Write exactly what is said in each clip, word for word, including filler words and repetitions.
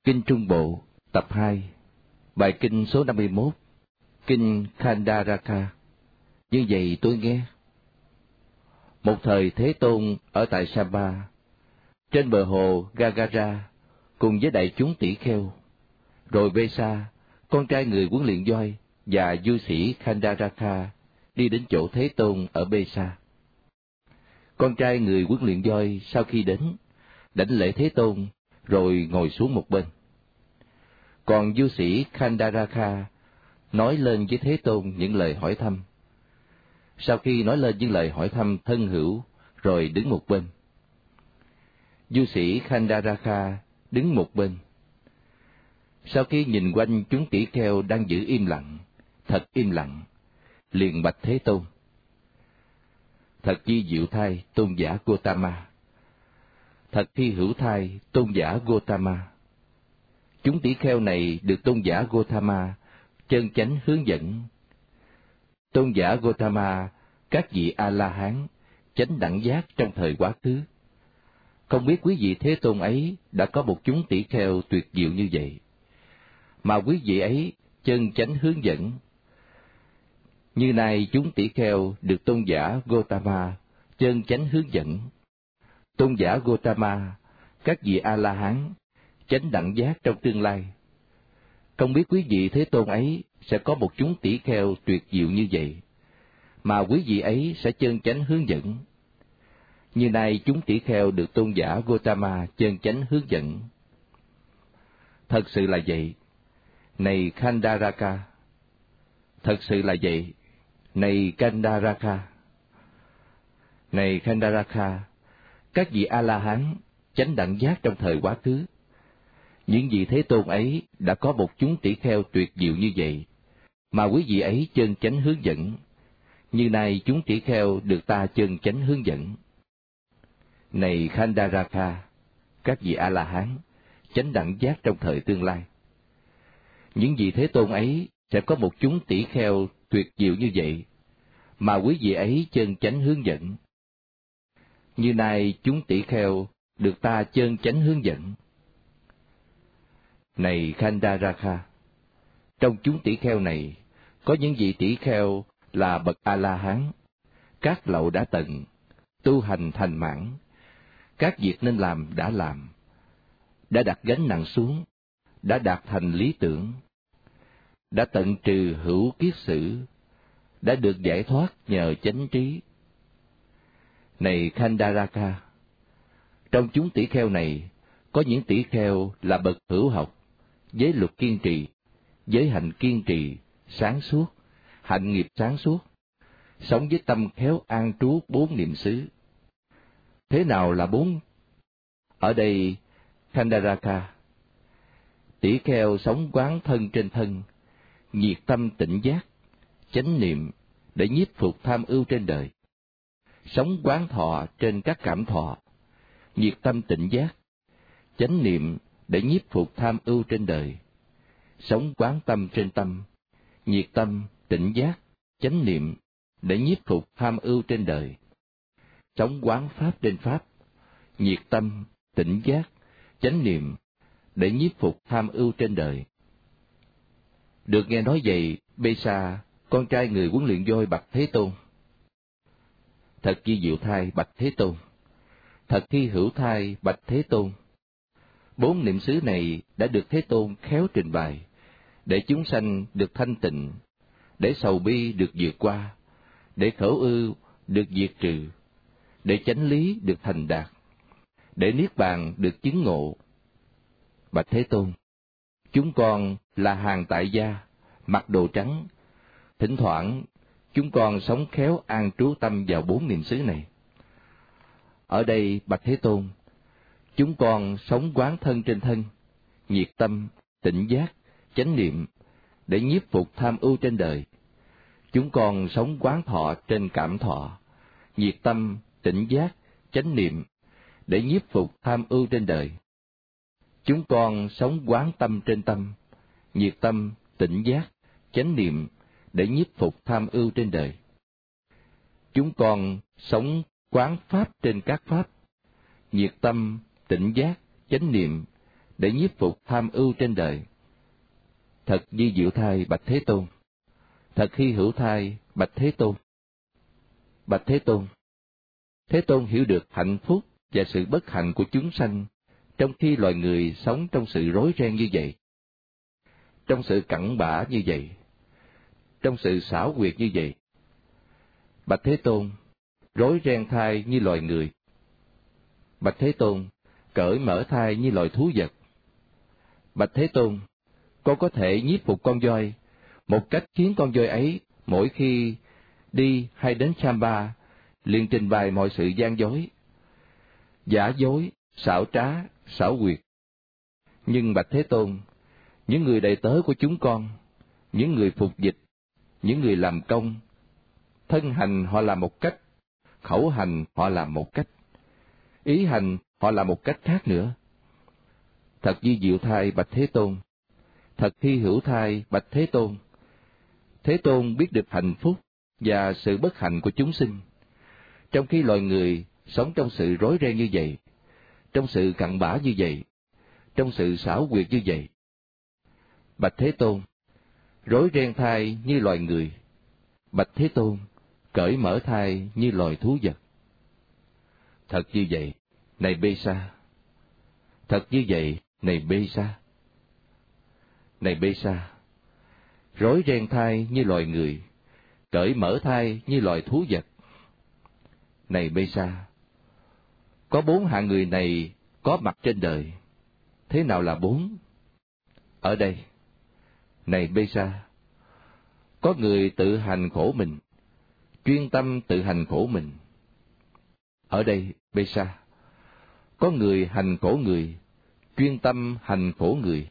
Kinh Trung Bộ, tập hai, bài kinh số năm mươi mốt, kinh Khandaraka. Như vậy tôi nghe. Một thời Thế Tôn ở tại Sapa, trên bờ hồ Gagara, cùng với đại chúng tỷ kheo. Rồi Vesa, con trai người huấn luyện voi, và du sĩ Khandaraka đi đến chỗ Thế Tôn ở Vesa. Con trai người huấn luyện voi sau khi đến, đảnh lễ Thế Tôn, rồi ngồi xuống một bên. Còn du sĩ Khandaraka nói lên với Thế Tôn những lời hỏi thăm. Sau khi nói lên những lời hỏi thăm thân hữu, rồi đứng một bên. Du sĩ Khandaraka đứng một bên. Sau khi nhìn quanh chúng tỷ kheo đang giữ im lặng, thật im lặng, liền bạch Thế Tôn: Thật chi diệu thai tôn giả Gotama, thật thi hữu thai tôn giả Gotama. Chúng tỷ kheo này được tôn giả Gotama chân chánh hướng dẫn. Tôn giả Gotama, các vị A-la-hán, chánh đẳng giác trong thời quá khứ. Không biết quý vị Thế Tôn ấy đã có một chúng tỷ kheo tuyệt diệu như vậy, mà quý vị ấy chân chánh hướng dẫn. Như nay chúng tỷ kheo được tôn giả Gotama chân chánh hướng dẫn. Tôn giả Gotama, các vị A-la-hán, chánh đẳng giác trong tương lai. Không biết quý vị Thế Tôn ấy sẽ có một chúng tỷ kheo tuyệt diệu như vậy, mà quý vị ấy sẽ chân chánh hướng dẫn. Như nay chúng tỷ kheo được tôn giả Gotama chân chánh hướng dẫn. Thật sự là vậy, này Khandaraka. Thật sự là vậy, này Khandaraka. Này Khandaraka, các vị A-la-hán, chánh đẳng giác trong thời quá khứ. Những vị Thế Tôn ấy đã có một chúng tỷ kheo tuyệt diệu như vậy, mà quý vị ấy chân chánh hướng dẫn. Như nay chúng tỷ kheo được ta chân chánh hướng dẫn. Này Khandaraka, các vị A-la-hán, chánh đẳng giác trong thời tương lai. Những vị Thế Tôn ấy sẽ có một chúng tỷ kheo tuyệt diệu như vậy, mà quý vị ấy chân chánh hướng dẫn. Như nay chúng tỷ kheo được ta chân chánh hướng dẫn. Này Khandaraka, trong chúng tỷ kheo này, có những vị tỷ kheo là bậc A-la-hán, các lậu đã tận, tu hành thành mãn, các việc nên làm đã làm, đã đặt gánh nặng xuống, đã đạt thành lý tưởng, đã tận trừ hữu kiết sử, đã được giải thoát nhờ chánh trí. Này Khandaraka, trong chúng tỷ kheo này, có những tỷ kheo là bậc hữu học, giới luật kiên trì, giới hạnh kiên trì, sáng suốt, hạnh nghiệp sáng suốt, sống với tâm khéo an trú bốn niệm xứ. Thế nào là bốn? Ở đây, Khandaraka, tỷ kheo sống quán thân trên thân, nhiệt tâm tỉnh giác, chánh niệm để nhiếp phục tham ưu trên đời, sống quán thọ trên các cảm thọ, nhiệt tâm tỉnh giác, chánh niệm để nhiếp phục tham ưu trên đời, sống quán tâm trên tâm, nhiệt tâm tỉnh giác, chánh niệm để nhiếp phục tham ưu trên đời, sống quán pháp trên pháp, nhiệt tâm tỉnh giác, chánh niệm để nhiếp phục tham ưu trên đời. Được nghe nói vậy, Besa, con trai người huấn luyện voi bạch Thế Tôn: Thật chi diệu thai bạch Thế Tôn, thật thi hữu thai bạch Thế Tôn. Bốn niệm xứ này đã được Thế Tôn khéo trình bày, để chúng sanh được thanh tịnh, để sầu bi được vượt qua, để khổ ưu được diệt trừ, để chánh lý được thành đạt, để niết bàn được chứng ngộ. Bạch Thế Tôn, chúng con là hàng tại gia, mặc đồ trắng. Thỉnh thoảng, chúng con sống khéo an trú tâm vào bốn niệm xứ này. Ở đây, bạch Thế Tôn, chúng con sống quán thân trên thân, nhiệt tâm, tỉnh giác, chánh niệm, để nhiếp phục tham ưu trên đời. Chúng con sống quán thọ trên cảm thọ, nhiệt tâm, tỉnh giác, chánh niệm, để nhiếp phục tham ưu trên đời. Chúng con sống quán tâm trên tâm, nhiệt tâm, tỉnh giác, chánh niệm, để nhiếp phục tham ưu trên đời. Chúng con sống quán pháp trên các pháp, nhiệt tâm, tỉnh giác, chánh niệm, để nhiếp phục tham ưu trên đời. Thật vi diệu thay bạch Thế Tôn, thật hy hữu thay bạch Thế Tôn. Bạch Thế Tôn, Thế Tôn hiểu được hạnh phúc và sự bất hạnh của chúng sanh trong khi loài người sống trong sự rối ren như vậy, trong sự cặn bã như vậy, trong sự xảo quyệt như vậy. Bạch Thế Tôn, rối ren thai như loài người. Bạch Thế Tôn, cởi mở thai như loài thú vật. Bạch Thế Tôn, con có thể nhiếp phục con voi, một cách khiến con voi ấy mỗi khi đi hay đến Chamba liền trình bày mọi sự gian dối, giả dối, xảo trá, xảo quyệt. Nhưng bạch Thế Tôn, những người đầy tớ của chúng con, những người phục dịch, những người làm công, thân hành họ làm một cách, khẩu hành họ làm một cách, ý hành họ làm một cách khác nữa. Thật vi diệu thay bạch Thế Tôn, thật hy hữu thay bạch Thế Tôn. Thế Tôn biết được hạnh phúc và sự bất hạnh của chúng sinh, trong khi loài người sống trong sự rối ren như vậy, trong sự cặn bã như vậy, trong sự xảo quyệt như vậy. Bạch Thế Tôn, rối ren thai như loài người. Bạch Thế Tôn, cởi mở thai như loài thú vật. Thật như vậy, này Bê Sa. Thật như vậy, này Bê Sa. Này Bê Sa, rối ren thai như loài người, cởi mở thai như loài thú vật. Này Bê Sa, có bốn hạng người này có mặt trên đời. Thế nào là bốn? Ở đây, này Bê Sa, có người tự hành khổ mình, chuyên tâm tự hành khổ mình. Ở đây, Bê Sa, có người hành khổ người, chuyên tâm hành khổ người.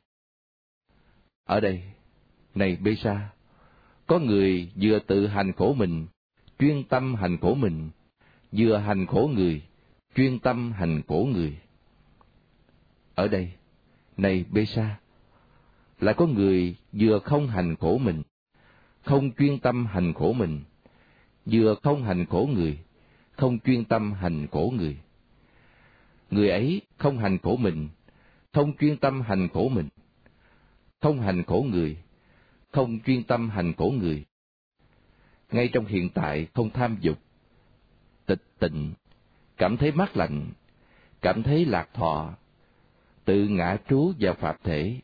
Ở đây, này Bê Sa, có người vừa tự hành khổ mình, chuyên tâm hành khổ mình, vừa hành khổ người, chuyên tâm hành khổ người. Ở đây, này Bê Sa, lại có người vừa không hành khổ mình, không chuyên tâm hành khổ mình, vừa không hành khổ người, không chuyên tâm hành khổ người. Người ấy không hành khổ mình, không chuyên tâm hành khổ mình, không hành khổ người, không chuyên tâm hành khổ người. Ngay trong hiện tại không tham dục, tịch tịnh, cảm thấy mát lạnh, cảm thấy lạc thọ, tự ngã trú vào pháp thể.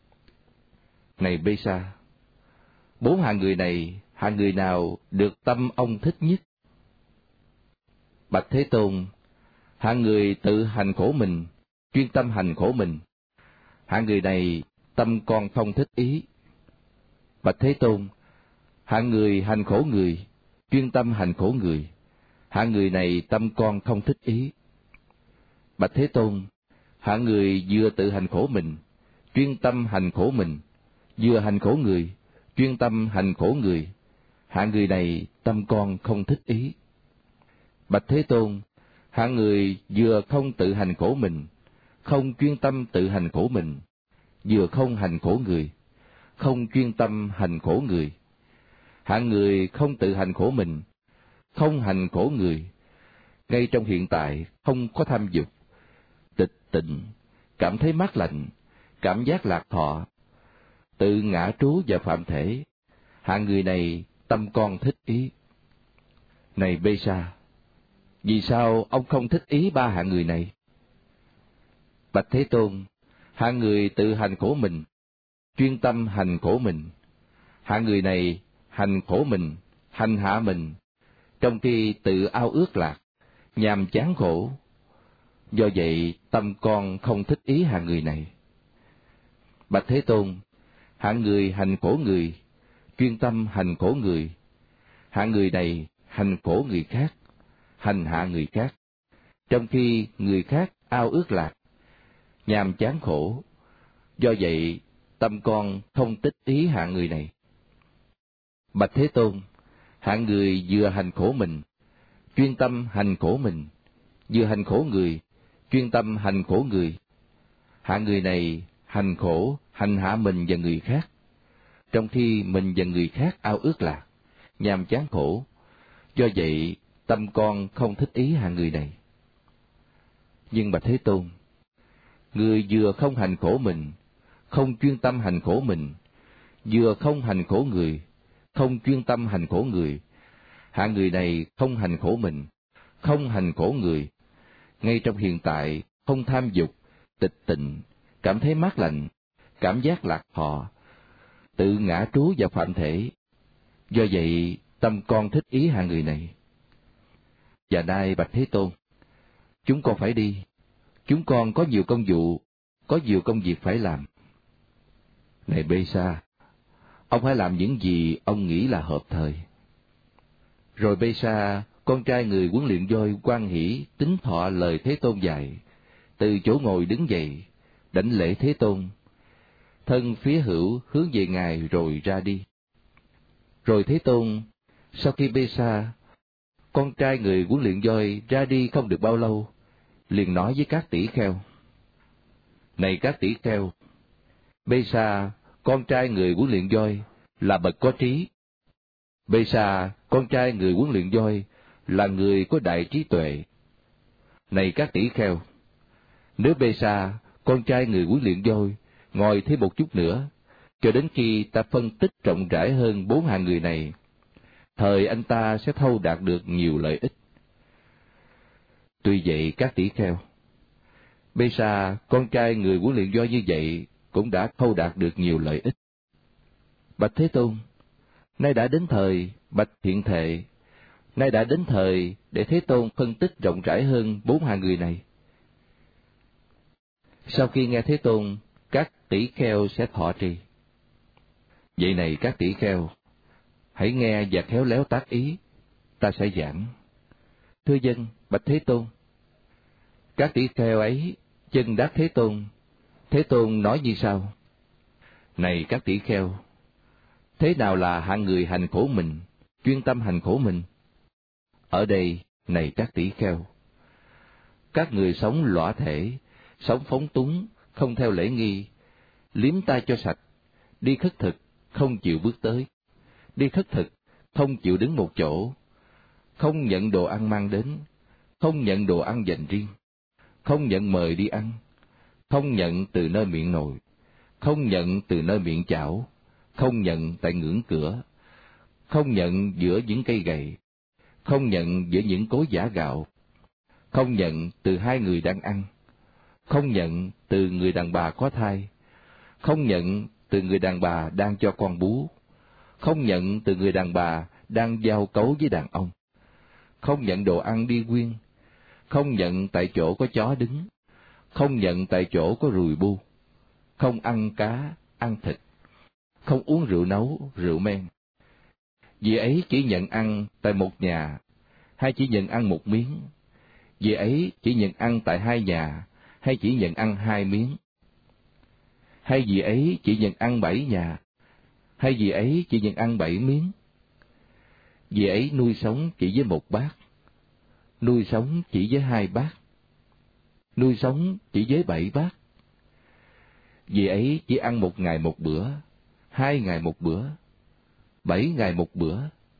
Này Bê Sa, bốn hạng người này, hạng người nào được tâm ông thích nhất? Bạch Thế Tôn, hạng người tự hành khổ mình, chuyên tâm hành khổ mình. Hạng người này tâm con không thích ý. Bạch Thế Tôn, hạng người hành khổ người, chuyên tâm hành khổ người. Hạng người này tâm con không thích ý. Bạch Thế Tôn, hạng người vừa tự hành khổ mình, chuyên tâm hành khổ mình, vừa hành khổ người, chuyên tâm hành khổ người. Hạng người này tâm con không thích ý. Bạch Thế Tôn, hạng người vừa không tự hành khổ mình, không chuyên tâm tự hành khổ mình, vừa không hành khổ người, không chuyên tâm hành khổ người. Hạng người không tự hành khổ mình, không hành khổ người, ngay trong hiện tại không có tham dục, tịch tịnh, cảm thấy mát lạnh, cảm giác lạc thọ, tự ngã trú vào phạm thể. Hạng người này tâm con thích ý. Này Bê Sa, vì sao ông không thích ý ba hạng người này? Bạch Thế Tôn, hạng người tự hành khổ mình, chuyên tâm hành khổ mình. Hạng người này hành khổ mình, hành hạ mình, trong khi tự ao ước lạc, nhàm chán khổ. Do vậy tâm con không thích ý hạng người này. Bạch Thế Tôn, hạng người hành khổ người, chuyên tâm hành khổ người. Hạng người này hành khổ người khác, hành hạ người khác, trong khi người khác ao ước lạc, nhàm chán khổ. Do vậy tâm con không thích ý hạng người này. Bạch Thế Tôn, hạng người vừa hành khổ mình, chuyên tâm hành khổ mình, vừa hành khổ người, chuyên tâm hành khổ người. Hạng người này hành khổ, hành hạ mình và người khác, trong khi mình và người khác ao ước lạc, nhàm chán khổ. Do vậy tâm con không thích ý hạng người này. Nhưng Bạch Thế Tôn, người vừa không hành khổ mình, không chuyên tâm hành khổ mình, vừa không hành khổ người, không chuyên tâm hành khổ người. Hạng người này không hành khổ mình, không hành khổ người, ngay trong hiện tại không tham dục, tịch tịnh, cảm thấy mát lạnh, cảm giác lạc thọ, tự ngã trú vào phạm thể. Do vậy, tâm con thích ý hạng người này. Và nay bạch Thế Tôn, chúng con phải đi, chúng con có nhiều công vụ, có nhiều công việc phải làm. Này Bê Sa, ông hãy làm những gì ông nghĩ là hợp thời. Rồi Bê Sa, con trai người huấn luyện voi hoan hỷ tín thọ lời Thế Tôn dạy, từ chỗ ngồi đứng dậy, đảnh lễ Thế Tôn, thân phía hữu hướng về Ngài rồi ra đi. Rồi Thế Tôn, sau khi Bê Sa, con trai người huấn luyện voi ra đi không được bao lâu, liền nói với các tỷ kheo: Này các tỷ kheo, Bê Sa, con trai người huấn luyện voi, là bậc có trí. Bê Sa, con trai người huấn luyện voi, là người có đại trí tuệ. Này các tỷ kheo, nếu Bê Sa, con trai người huấn luyện voi, ngồi thêm một chút nữa, cho đến khi ta phân tích rộng rãi hơn bốn hạng người này, thời anh ta sẽ thâu đạt được nhiều lợi ích. Tuy vậy các tỷ kheo, Bê Sa, con trai người huấn luyện voi như vậy, cũng đã thâu đạt được nhiều lợi ích. Bạch Thế Tôn, nay đã đến thời, bạch Thiện Thệ, nay đã đến thời để Thế Tôn phân tích rộng rãi hơn bốn hạng người này. Sau khi nghe Thế Tôn, các tỷ kheo sẽ thọ trì. Vậy này các tỷ kheo, hãy nghe và khéo léo tác ý, ta sẽ giảng. Thưa dân, bạch Thế Tôn. Các tỷ kheo ấy chân đáp Thế Tôn. Thế Tôn nói như sau: Này các tỷ kheo, thế nào là hạng người hành khổ mình, chuyên tâm hành khổ mình? Ở đây, này các tỷ kheo, các người sống lõa thể, sống phóng túng, không theo lễ nghi, liếm tay cho sạch, đi khất thực, không chịu bước tới, đi khất thực, không chịu đứng một chỗ, không nhận đồ ăn mang đến, không nhận đồ ăn dành riêng, không nhận mời đi ăn, không nhận từ nơi miệng nồi, không nhận từ nơi miệng chảo, không nhận tại ngưỡng cửa, không nhận giữa những cây gậy, không nhận giữa những cối giã gạo, không nhận từ hai người đang ăn, không nhận từ người đàn bà có thai, không nhận từ người đàn bà đang cho con bú, không nhận từ người đàn bà đang giao cấu với đàn ông, không nhận đồ ăn đi quyên, không nhận tại chỗ có chó đứng, không nhận tại chỗ có ruồi bu, không ăn cá, ăn thịt, không uống rượu nấu, rượu men. Vì ấy chỉ nhận ăn tại một nhà, hay chỉ nhận ăn một miếng. Vì ấy chỉ nhận ăn tại hai nhà, hay chỉ nhận ăn hai miếng. Hay vì ấy chỉ nhận ăn bảy nhà, hay vì ấy chỉ nhận ăn bảy miếng. Vì ấy nuôi sống chỉ với một bát, nuôi sống chỉ với hai bát, nuôi sống chỉ với bảy bát. Vì ấy chỉ ăn một ngày một bữa, hai ngày một bữa, bảy ngày một bữa.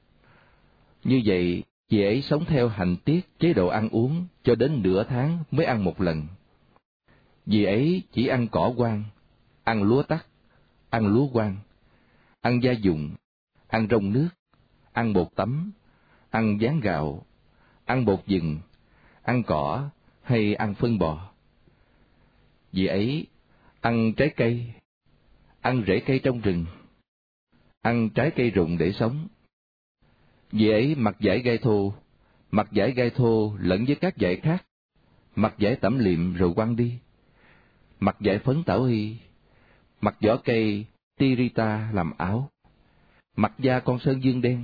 Như vậy, vì ấy sống theo hành tiết chế độ ăn uống cho đến nửa tháng mới ăn một lần. Vì ấy chỉ ăn cỏ hoang, ăn lúa tắc, ăn lúa hoang, ăn gia dụng, ăn rong nước, ăn bột tấm, ăn ván gạo, ăn bột vừng, ăn cỏ hay ăn phân bò. Vì ấy ăn trái cây, ăn rễ cây trong rừng, ăn trái cây rụng để sống. Vì ấy mặc vải gai thô, mặc vải gai thô lẫn với các vải khác, mặc vải tẩm liệm rồi quăng đi, mặc vải phấn tảo hy, mặc vỏ cây tirita làm áo, mặc da con sơn dương đen,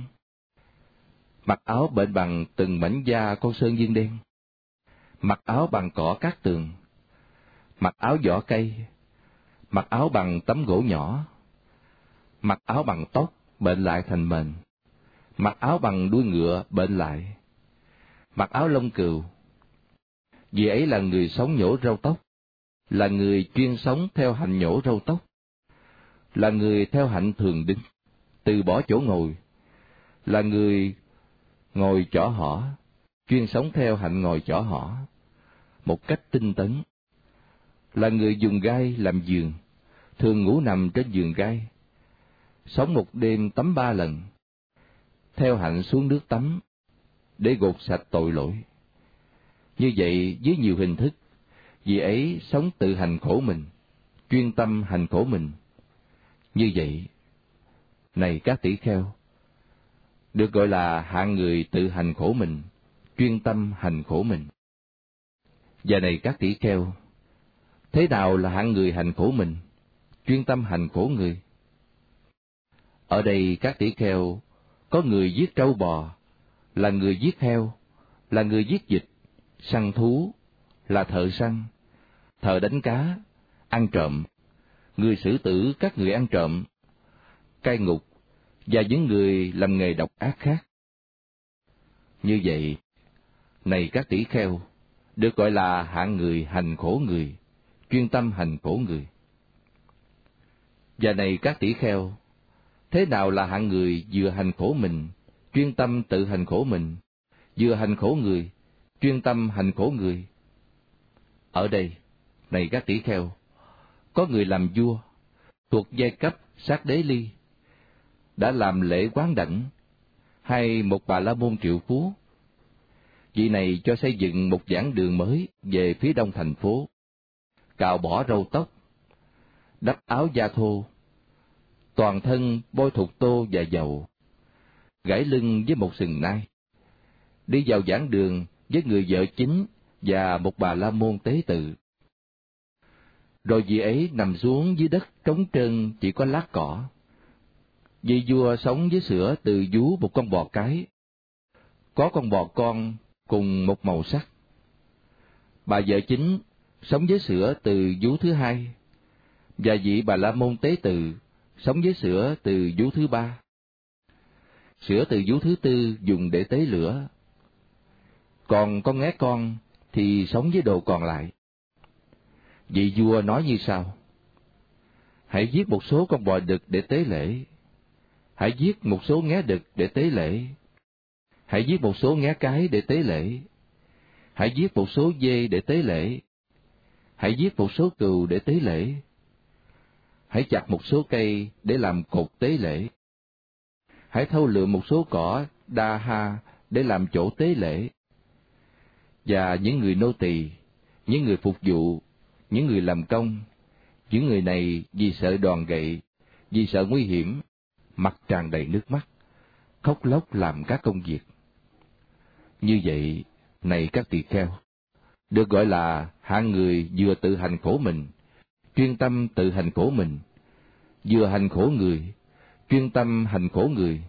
mặc áo bệnh bằng từng mảnh da con sơn dương đen, mặc áo bằng cỏ cát tường, mặc áo vỏ cây, mặc áo bằng tấm gỗ nhỏ, mặc áo bằng tóc bệnh lại thành mền, mặc áo bằng đuôi ngựa bệnh lại, mặc áo lông cừu. Vì ấy là người sống nhổ râu tóc, là người chuyên sống theo hạnh nhổ râu tóc, là người theo hạnh thường đứng, từ bỏ chỗ ngồi, là người ngồi chỏ hỏ, chuyên sống theo hạnh ngồi chỏ hỏ, một cách tinh tấn, là người dùng gai làm giường, thường ngủ nằm trên giường gai, sống một đêm tắm ba lần, theo hạnh xuống nước tắm để gột sạch tội lỗi. Như vậy với nhiều hình thức, vì ấy sống tự hành khổ mình, chuyên tâm hành khổ mình. Như vậy, này các tỷ kheo, được gọi là hạng người tự hành khổ mình, chuyên tâm hành khổ mình. Và này các tỷ kheo, thế nào là hạng người hành khổ mình, chuyên tâm hành khổ người? Ở đây các tỷ kheo, có người giết trâu bò, là người giết heo, là người giết vịt, săn thú, là thợ săn, thợ đánh cá, ăn trộm, người xử tử các người ăn trộm, cai ngục, và những người làm nghề độc ác khác. Như vậy, này các tỷ kheo, được gọi là hạng người hành khổ người, chuyên tâm hành khổ người. Và này các tỷ kheo, thế nào là hạng người vừa hành khổ mình, chuyên tâm tự hành khổ mình, vừa hành khổ người, chuyên tâm hành khổ người? Ở đây, này các tỷ kheo, có người làm vua, thuộc giai cấp sát đế ly, đã làm lễ quán đảnh, hay một bà la môn triệu phú. Vị này cho xây dựng một giảng đường mới về phía đông thành phố, cạo bỏ râu tóc, đắp áo da thô, toàn thân bôi thuộc tô và dầu, gãy lưng với một sừng nai, đi vào giảng đường với người vợ chính và một bà la môn tế tự. Rồi vị ấy nằm xuống dưới đất trống trơn chỉ có lát cỏ. Vị vua sống với sữa từ vú một con bò cái, có con bò con cùng một màu sắc. Bà vợ chính sống với sữa từ vú thứ hai, và vị bà la môn tế tự sống với sữa từ vú thứ ba. Sữa từ vú thứ tư dùng để tế lửa, còn con nghé con thì sống với đồ còn lại. Vị vua nói như sau: hãy giết một số con bò đực để tế lễ, hãy giết một số nghé đực để tế lễ, hãy giết một số nghé cái để tế lễ, hãy giết một số dê để tế lễ, hãy giết một số cừu để tế lễ, hãy chặt một số cây để làm cột tế lễ, hãy thâu lượm một số cỏ đa ha để làm chỗ tế lễ. Và những người nô tỳ, những người phục vụ, những người làm công, những người này vì sợ đòn gậy, vì sợ nguy hiểm, mặt tràn đầy nước mắt, khóc lóc làm các công việc. Như vậy, này các tỳ kheo, được gọi là hạng người vừa tự hành khổ mình, chuyên tâm tự hành khổ mình, vừa hành khổ người, chuyên tâm hành khổ người.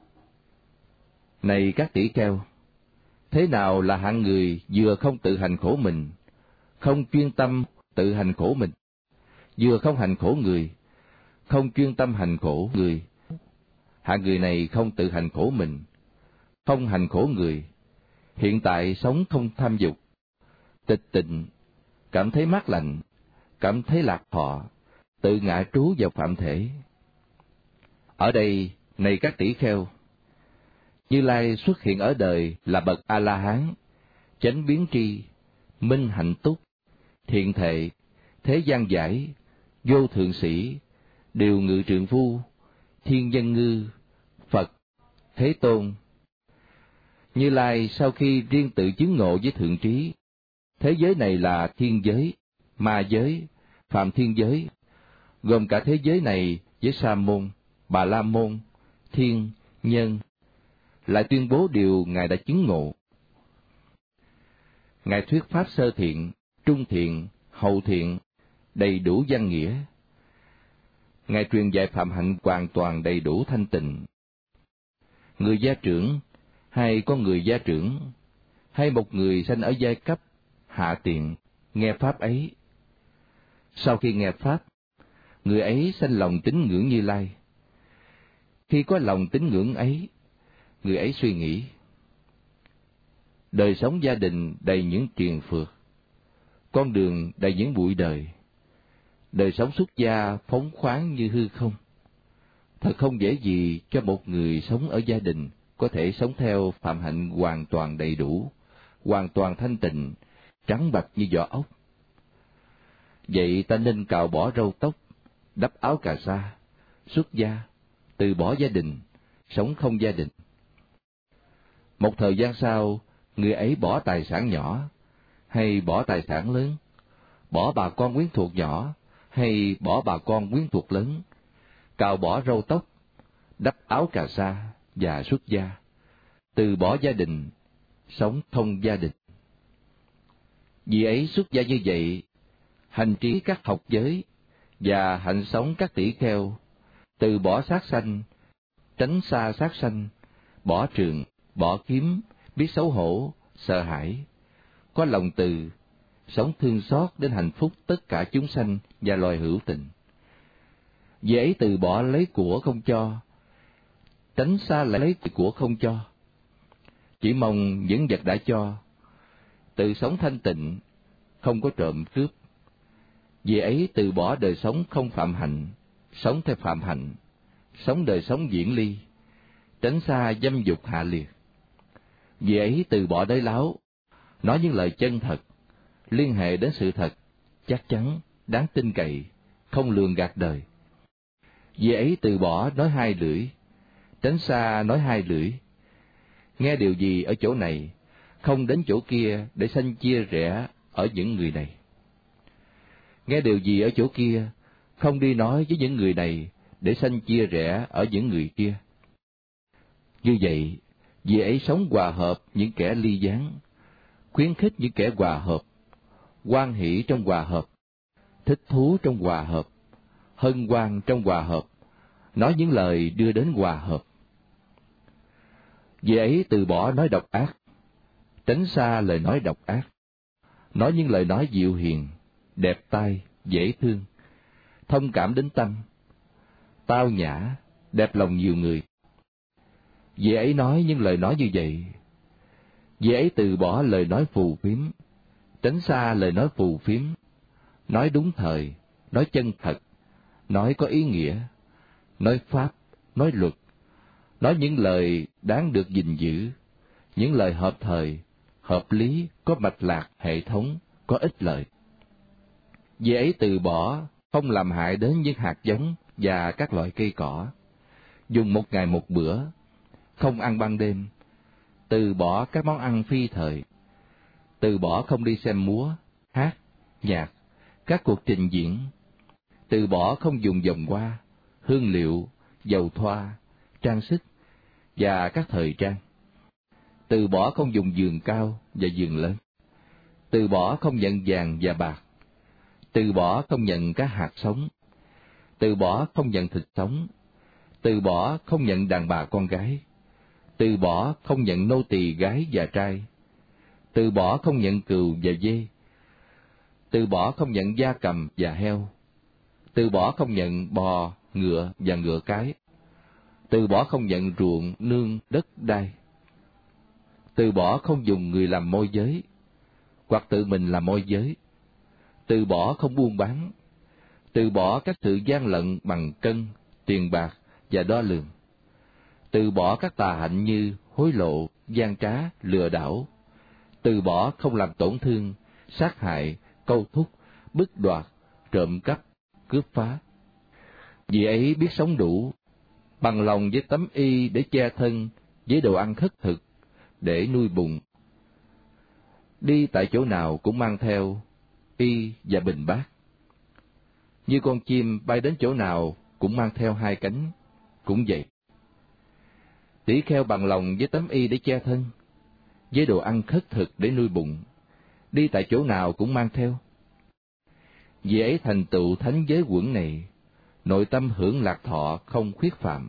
Này các tỷ kheo, thế nào là hạng người vừa không tự hành khổ mình, không chuyên tâm tự hành khổ mình, vừa không hành khổ người, không chuyên tâm hành khổ người? Hạng người này không tự hành khổ mình, không hành khổ người, hiện tại sống không tham dục, tịch tịnh, cảm thấy mát lạnh, cảm thấy lạc thọ, tự ngã trú vào phạm thể. Ở đây, này các tỷ kheo, Như Lai xuất hiện ở đời là bậc A-la-hán, chánh biến tri, minh hạnh túc, thiện thệ, thế gian giải, vô thượng sĩ, điều ngự trượng phu, thiên dân ngư, Phật, Thế Tôn. Như Lai sau khi riêng tự chứng ngộ với thượng trí, thế giới này là thiên giới, ma giới, phạm thiên giới, gồm cả thế giới này với Sa môn, Bà la môn, thiên, nhân, lại tuyên bố điều Ngài đã chứng ngộ. Ngài thuyết pháp sơ thiện, trung thiện, hậu thiện, đầy đủ văn nghĩa. Ngài truyền dạy phạm hạnh hoàn toàn đầy đủ thanh tịnh. Người gia trưởng, hay con người gia trưởng, hay một người sanh ở giai cấp hạ tiện, nghe pháp ấy. Sau khi nghe pháp, người ấy sanh lòng tín ngưỡng Như Lai. Khi có lòng tín ngưỡng ấy, người ấy suy nghĩ: đời sống gia đình đầy những triền phượt, con đường đầy những bụi đời, đời sống xuất gia phóng khoáng như hư không. Thật không dễ gì cho một người sống ở gia đình có thể sống theo phạm hạnh hoàn toàn đầy đủ, hoàn toàn thanh tịnh, trắng bạch như vỏ ốc. Vậy ta nên cạo bỏ râu tóc, đắp áo cà sa, xuất gia, từ bỏ gia đình, sống không gia đình. Một thời gian sau, người ấy bỏ tài sản nhỏ, hay bỏ tài sản lớn, bỏ bà con quyến thuộc nhỏ, hay bỏ bà con quyến thuộc lớn, cạo bỏ râu tóc, đắp áo cà sa và xuất gia, từ bỏ gia đình, sống thông gia đình. Vì ấy xuất gia như vậy, hành trí các học giới và hạnh sống các tỷ kheo, từ bỏ sát sanh, tránh xa sát sanh, bỏ trường, bỏ kiếm, biết xấu hổ, sợ hãi, có lòng từ, sống thương xót đến hạnh phúc tất cả chúng sanh và loài hữu tình. Vì ấy từ bỏ lấy của không cho, tránh xa lấy của không cho, chỉ mong những vật đã cho, tự sống thanh tịnh, không có trộm cướp. Vì ấy từ bỏ đời sống không phạm hạnh, sống theo phạm hạnh, sống đời sống diễn ly, tránh xa dâm dục hạ liệt. Vì ấy từ bỏ đới láo, nói những lời chân thật, liên hệ đến sự thật, chắc chắn, đáng tin cậy, không lường gạt đời. Vì ấy từ bỏ nói hai lưỡi, tránh xa nói hai lưỡi. Nghe điều gì ở chỗ này, không đến chỗ kia để sanh chia rẽ ở những người này. Nghe điều gì ở chỗ kia, không đi nói với những người này để sanh chia rẽ ở những người kia. Như vậy, vì ấy sống hòa hợp những kẻ ly gián, khuyến khích những kẻ hòa hợp, hoan hỷ trong hòa hợp, thích thú trong hòa hợp, hân hoan trong hòa hợp, nói những lời đưa đến hòa hợp. Vì ấy từ bỏ nói độc ác, tránh xa lời nói độc ác, nói những lời nói dịu hiền, đẹp tai, dễ thương, thông cảm đến tâm, tao nhã, đẹp lòng nhiều người. Vì ấy nói những lời nói như vậy. Vì ấy từ bỏ lời nói phù phiếm, tránh xa lời nói phù phiếm, nói đúng thời, nói chân thật, nói có ý nghĩa, nói pháp, nói luật, nói những lời đáng được gìn giữ, những lời hợp thời, hợp lý, có mạch lạc, hệ thống, có ích lợi. Vì ấy từ bỏ không làm hại đến những hạt giống và các loại cây cỏ, dùng một ngày một bữa, không ăn ban đêm, từ bỏ các món ăn phi thời, từ bỏ không đi xem múa, hát, nhạc, các cuộc trình diễn, từ bỏ không dùng vòng hoa, hương liệu, dầu thoa, trang sức và các thời trang, từ bỏ không dùng giường cao và giường lớn, từ bỏ không nhận vàng và bạc, từ bỏ không nhận các hạt sống, từ bỏ không nhận thịt sống, từ bỏ không nhận đàn bà con gái, từ bỏ không nhận nô tỳ gái và trai, từ bỏ không nhận cừu và dê, từ bỏ không nhận gia cầm và heo, từ bỏ không nhận bò, ngựa và ngựa cái, từ bỏ không nhận ruộng, nương, đất đai, từ bỏ không dùng người làm môi giới, hoặc tự mình làm môi giới, từ bỏ không buôn bán, từ bỏ các sự gian lận bằng cân, tiền bạc và đo lường, từ bỏ các tà hạnh như hối lộ, gian trá, lừa đảo, từ bỏ không làm tổn thương, sát hại, câu thúc, bức đoạt, trộm cắp, cướp phá. Vì ấy biết sống đủ, bằng lòng với tấm y để che thân, với đồ ăn khất thực để nuôi bụng. Đi tại chỗ nào cũng mang theo y và bình bát. Như con chim bay đến chỗ nào cũng mang theo hai cánh, cũng vậy. Tỷ kheo bằng lòng với tấm y để che thân, với đồ ăn khất thực để nuôi bụng, đi tại chỗ nào cũng mang theo. Vì ấy thành tựu thánh giới quẩn này, nội tâm hưởng lạc thọ không khuyết phạm.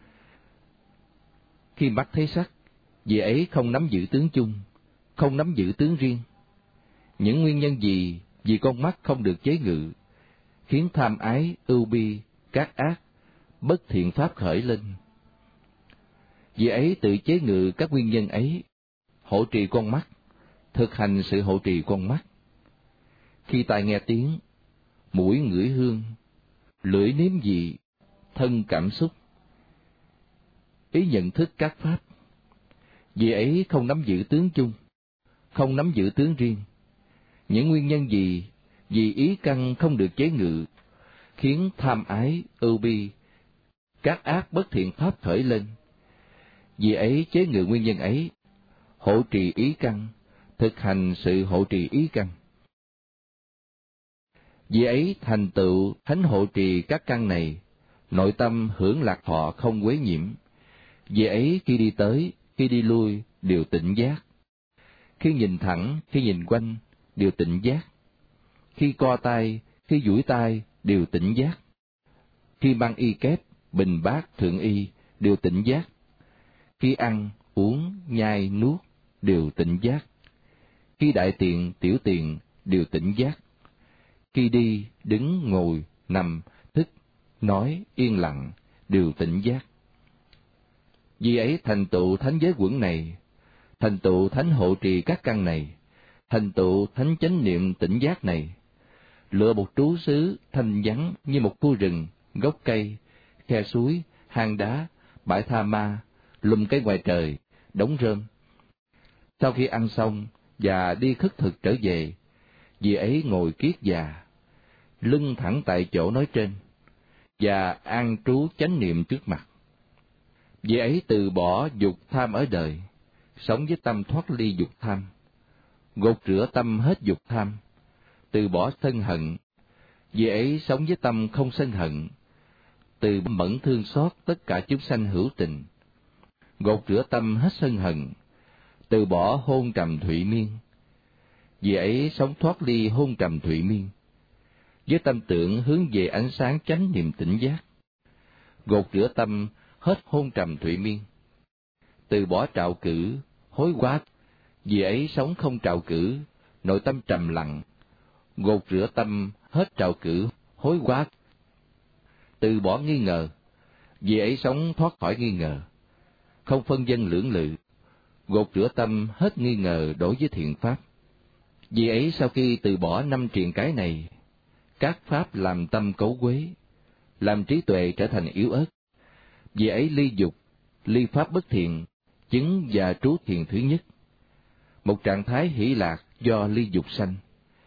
Khi mắt thấy sắc, vì ấy không nắm giữ tướng chung, không nắm giữ tướng riêng. Những nguyên nhân gì vì con mắt không được chế ngự, khiến tham ái, ưu bi, các ác, bất thiện pháp khởi lên. Vì ấy tự chế ngự các nguyên nhân ấy, hộ trì con mắt, thực hành sự hộ trì con mắt. Khi tai nghe tiếng, mũi ngửi hương, lưỡi nếm vị, thân cảm xúc, ý nhận thức các pháp. Vì ấy không nắm giữ tướng chung, không nắm giữ tướng riêng. Những nguyên nhân gì Vì ý căn không được chế ngự, khiến tham ái, ưu bi, các ác bất thiện pháp khởi lên. Vì ấy chế ngự nguyên nhân ấy, hộ trì ý căn, thực hành sự hộ trì ý căn. Vì ấy thành tựu thánh hộ trì các căn này, nội tâm hưởng lạc thọ không quấy nhiễm. Vì ấy khi đi tới, khi đi lui đều tỉnh giác. Khi nhìn thẳng, khi nhìn quanh đều tỉnh giác. Khi co tay, khi duỗi tay đều tỉnh giác. Khi mang y kép, bình bát, thượng y đều tỉnh giác. Khi ăn, uống, nhai, nuốt đều tỉnh giác. Khi đại tiện, tiểu tiện đều tỉnh giác. Khi đi, đứng, ngồi, nằm, thức, nói, yên lặng đều tỉnh giác. Vì ấy thành tựu thánh giới quẩn này, thành tựu thánh hộ trì các căn này, thành tựu thánh chánh niệm tỉnh giác này, lựa một trú xứ thanh vắng như một khu rừng, gốc cây, khe suối, hang đá, bãi tha ma, lùm cây ngoài trời, đống rơm. Sau khi ăn xong và đi khất thực trở về, vì ấy ngồi kiết già, lưng thẳng tại chỗ nói trên, và an trú chánh niệm trước mặt. Vì ấy từ bỏ dục tham ở đời, sống với tâm thoát ly dục tham, gột rửa tâm hết dục tham, từ bỏ sân hận. Vì ấy sống với tâm không sân hận, từ mẫn thương xót tất cả chúng sanh hữu tình, gột rửa tâm hết sân hận, từ bỏ hôn trầm thụy miên. Vì ấy sống thoát ly hôn trầm thụy miên, với tâm tưởng hướng về ánh sáng chánh niệm tỉnh giác, gột rửa tâm hết hôn trầm thụy miên, từ bỏ trạo cử, hối quá. Vì ấy sống không trạo cử, nội tâm trầm lặng, gột rửa tâm hết trạo cử, hối quá, từ bỏ nghi ngờ. Vì ấy sống thoát khỏi nghi ngờ, không phân vân lưỡng lự, gột rửa tâm hết nghi ngờ đối với thiện pháp. Vì ấy sau khi từ bỏ năm triền cái này, các pháp làm tâm cấu quế, làm trí tuệ trở thành yếu ớt. Vì ấy ly dục, ly pháp bất thiện, chứng và trú thiền thứ nhất, một trạng thái hỷ lạc do ly dục sanh.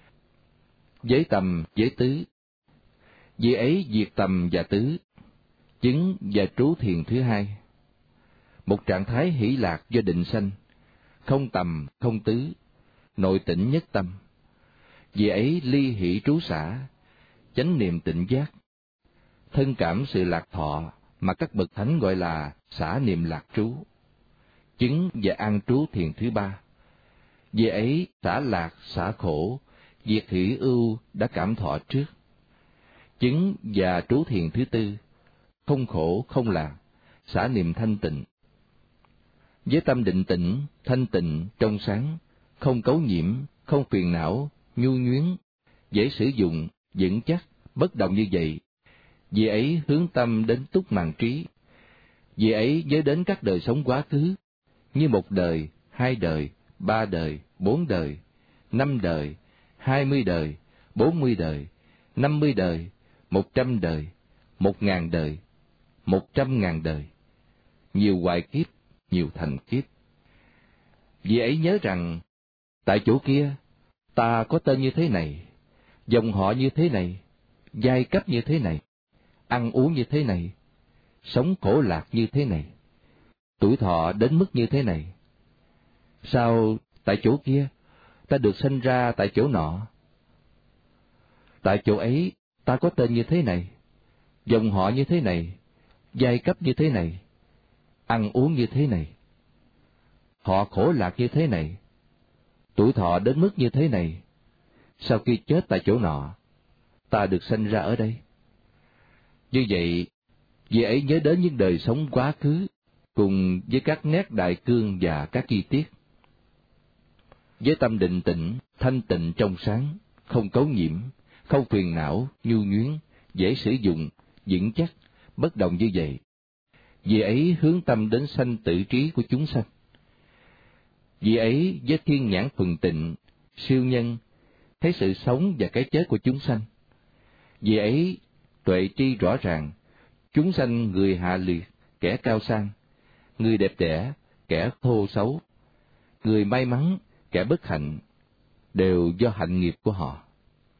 Giới tầm, giới tứ. Vì ấy diệt tầm và tứ, chứng và trú thiền thứ hai, một trạng thái hỷ lạc do định sanh, không tầm, không tứ, nội tỉnh nhất tâm. Vì ấy ly hỷ trú xả, chánh niệm tỉnh giác, thân cảm sự lạc thọ mà các bậc thánh gọi là xả niệm lạc trú, chứng và an trú thiền thứ ba. Vì ấy xả lạc, xả khổ, diệt hỷ ưu đã cảm thọ trước, chứng và trú thiền thứ tư, không khổ không lạc, xả niệm thanh tịnh. Với tâm định tĩnh, thanh tịnh, trong sáng, không cấu nhiễm, không phiền não, nhu nhuyến, dễ sử dụng, vững chắc, bất động như vậy. Vì ấy hướng tâm đến túc màn trí. Vì ấy nhớ đến các đời sống quá khứ, như một đời, hai đời, ba đời, bốn đời, năm đời, hai mươi đời, bốn mươi đời, năm mươi đời, một trăm đời, một ngàn đời, một trăm ngàn đời, nhiều hoài kiếp, nhiều thành kiếp. Vì ấy nhớ rằng, tại chỗ kia, ta có tên như thế này, dòng họ như thế này, giai cấp như thế này, ăn uống như thế này, sống khổ lạc như thế này, tuổi thọ đến mức như thế này. Sao tại chỗ kia, ta được sinh ra tại chỗ nọ? Tại chỗ ấy, ta có tên như thế này, dòng họ như thế này, giai cấp như thế này, ăn uống như thế này, họ khổ lạc như thế này, tuổi thọ đến mức như thế này. Sau khi chết tại chỗ nọ, ta được sinh ra ở đây. Như vậy, vì ấy nhớ đến những đời sống quá khứ, cùng với các nét đại cương và các chi tiết. Với tâm định tĩnh, thanh tịnh trong sáng, không cấu nhiễm, không phiền não, nhu nhuyến, dễ sử dụng, vững chắc, bất động như vậy. Vì ấy hướng tâm đến sanh tử trí của chúng sanh. Vì ấy với thiên nhãn thuần tịnh, siêu nhân, thấy sự sống và cái chết của chúng sanh. Vì ấy tuệ tri rõ ràng, chúng sanh người hạ liệt, kẻ cao sang, người đẹp đẽ, kẻ thô xấu, người may mắn, kẻ bất hạnh, đều do hạnh nghiệp của họ.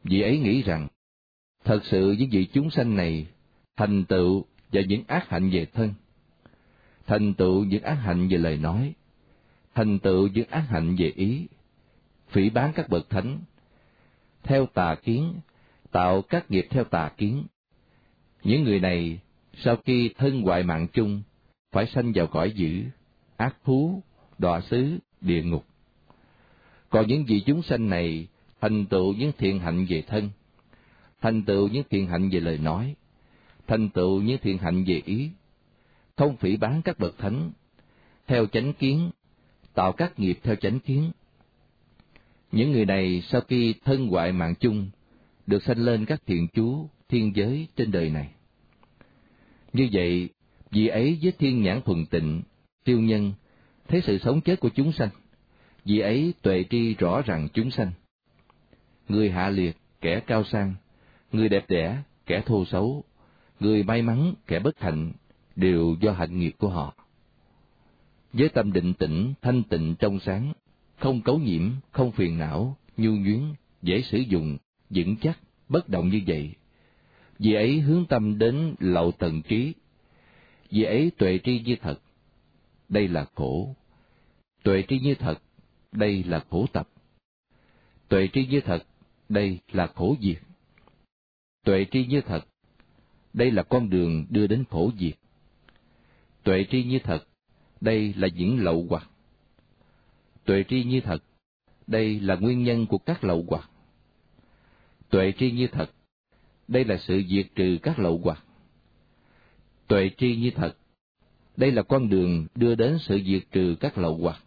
Vị ấy nghĩ rằng, thật sự những vị chúng sanh này thành tựu và những ác hạnh về thân, thành tựu những ác hạnh về lời nói, thành tựu những ác hạnh về ý, phỉ báng các bậc thánh, theo tà kiến, tạo các nghiệp theo tà kiến. Những người này, sau khi thân hoại mạng chung, phải sanh vào cõi dữ, ác thú, đọa xứ, địa ngục. Còn những vị chúng sanh này thành tựu những thiện hạnh về thân, thành tựu những thiện hạnh về lời nói, thành tựu những thiện hạnh về ý, không phỉ báng các bậc thánh, theo chánh kiến, tạo các nghiệp theo chánh kiến. Những người này sau khi thân hoại mạng chung, được sanh lên các thiện chú, thiên giới trên đời này. Như vậy, vị ấy với thiên nhãn thuần tịnh, siêu nhân, thấy sự sống chết của chúng sanh, vị ấy tuệ tri rõ rằng chúng sanh, người hạ liệt, kẻ cao sang, người đẹp đẽ, kẻ thô xấu, người may mắn, kẻ bất hạnh, đều do hạnh nghiệp của họ. Với tâm định tĩnh, thanh tịnh trong sáng, không cấu nhiễm, không phiền não, nhu nhuyến, dễ sử dụng, vững chắc, bất động như vậy, vì ấy hướng tâm đến lậu tần trí, vì ấy tuệ tri như thật, đây là khổ. Tuệ tri như thật, đây là khổ tập. Tuệ tri như thật, đây là khổ diệt. Tuệ tri như thật, đây là con đường đưa đến khổ diệt. Tuệ tri như thật, đây là những lậu hoặc. Tuệ tri như thật, đây là nguyên nhân của các lậu hoặc. Tuệ tri như thật, đây là sự diệt trừ các lậu hoặc. Tuệ tri như thật, đây là con đường đưa đến sự diệt trừ các lậu hoặc.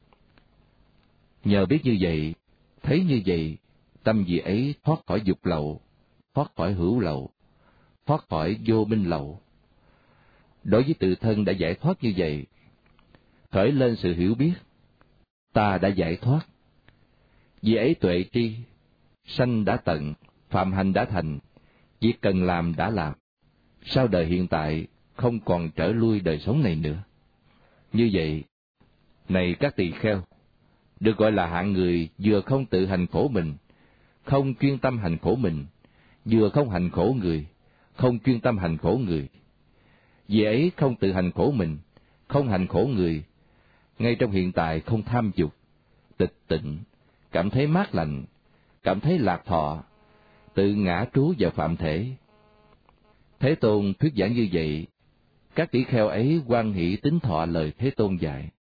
Nhờ biết như vậy, thấy như vậy, tâm vị ấy thoát khỏi dục lậu, thoát khỏi hữu lậu, thoát khỏi vô minh lậu. Đối với tự thân đã giải thoát như vậy, khởi lên sự hiểu biết, ta đã giải thoát. Vì ấy tuệ tri, sanh đã tận, phạm hành đã thành, việc cần làm đã làm, sau đời hiện tại không còn trở lui đời sống này nữa. Như vậy, này các tỳ kheo, được gọi là hạng người vừa không tự hành khổ mình, không chuyên tâm hành khổ mình, vừa không hành khổ người, không chuyên tâm hành khổ người. Vì ấy không tự hành khổ mình, không hành khổ người, ngay trong hiện tại không tham dục, tịch tịnh, cảm thấy mát lạnh, cảm thấy lạc thọ, tự ngã trú vào phạm thể. Thế Tôn thuyết giảng như vậy, các tỷ kheo ấy hoan hỷ tín thọ lời Thế Tôn dạy.